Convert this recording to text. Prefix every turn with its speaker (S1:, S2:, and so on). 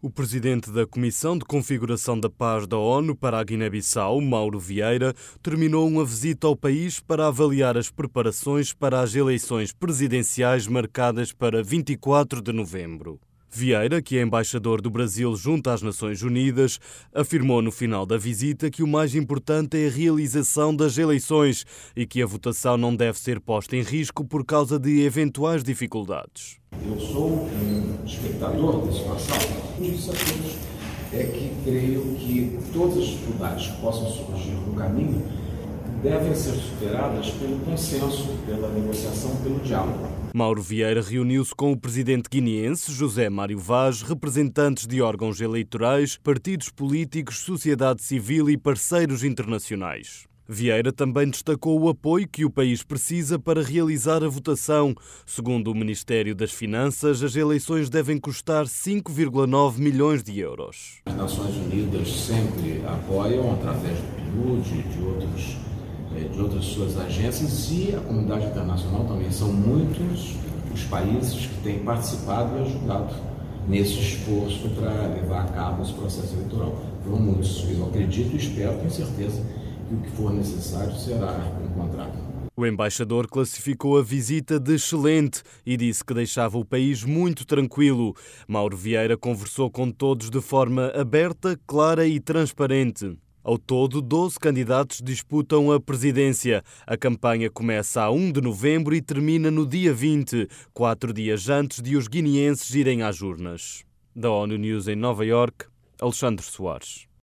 S1: O presidente da Comissão de Configuração da Paz da ONU para a Guiné-Bissau, Mauro Vieira, terminou uma visita ao país para avaliar as preparações para as eleições presidenciais marcadas para 24 de novembro. Vieira, que é embaixador do Brasil junto às Nações Unidas, afirmou no final da visita que o mais importante é a realização das eleições e que a votação não deve ser posta em risco por causa de eventuais dificuldades.
S2: Eu sou um espectador da situação. O que disse a todos é que creio que todas as dificuldades que possam surgir no caminho devem ser superadas pelo consenso, pela negociação, pelo diálogo.
S1: Mauro Vieira reuniu-se com o presidente guineense, José Mário Vaz, representantes de órgãos eleitorais, partidos políticos, sociedade civil e parceiros internacionais. Vieira também destacou o apoio que o país precisa para realizar a votação. Segundo o Ministério das Finanças, as eleições devem custar 5,9 milhões de euros.
S2: As Nações Unidas sempre apoiam, através do PNUD, de outras suas agências, e a comunidade internacional também. São muitos os países que têm participado e ajudado nesse esforço para levar a cabo esse processo eleitoral. Foram muitos. Eu acredito e espero, tenho certeza, que o que for necessário será encontrado.
S1: O embaixador classificou a visita de excelente e disse que deixava o país muito tranquilo. Mauro Vieira conversou com todos de forma aberta, clara e transparente. Ao todo, 12 candidatos disputam a presidência. A campanha começa a 1 de novembro e termina no dia 20, 4 dias antes de os guineenses irem às urnas. Da ONU News em Nova Iorque, Alexandre Soares.